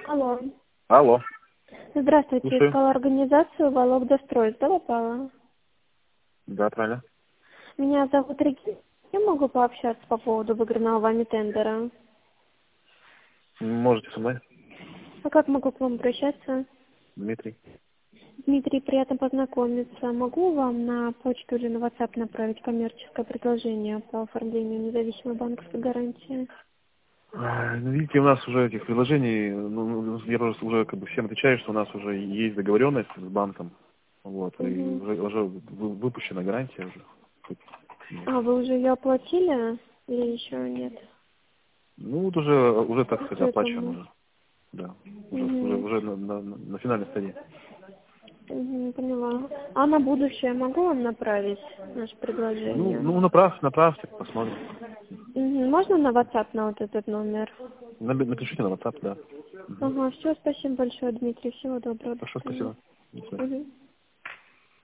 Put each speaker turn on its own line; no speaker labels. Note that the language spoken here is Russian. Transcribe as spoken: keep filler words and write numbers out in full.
Алло.
Алло.
Здравствуйте,
Слушаю.
искала организацию Вологдастрой. Да, попала?
Да, правильно.
Меня зовут Регина. Я могу пообщаться по поводу выигранного вами тендера.
Можете со мной?
А как могу к вам обращаться?
Дмитрий.
Дмитрий, приятно познакомиться. Могу вам на почту или на WhatsApp направить коммерческое предложение по оформлению независимой банковской гарантии?
А, Ну, видите, у нас уже этих предложений, ну, ну, я просто уже как бы всем отвечаю, что у нас уже есть договоренность с банком, вот, и
Угу.
уже, уже вы- выпущена гарантия уже.
А, вы уже ее оплатили или еще нет?
Ну, вот уже, уже, так сказать,
Что это
оплачено
мы?
уже. Да, уже, уже,
Угу.
уже на, на, на финальной стадии.
Угу, поняла. А на будущее могу вам направить наше
Ну,
предложение?
ну, направьте, направьте, посмотрим.
Мгм. Можно на WhatsApp на вот этот номер?
Наби- Напишите на WhatsApp, да. Мгм.
Ага, все, спасибо большое, Дмитрий. Всего доброго, до
Хорошо,
свидания.
спасибо. До свидания.
Мгм.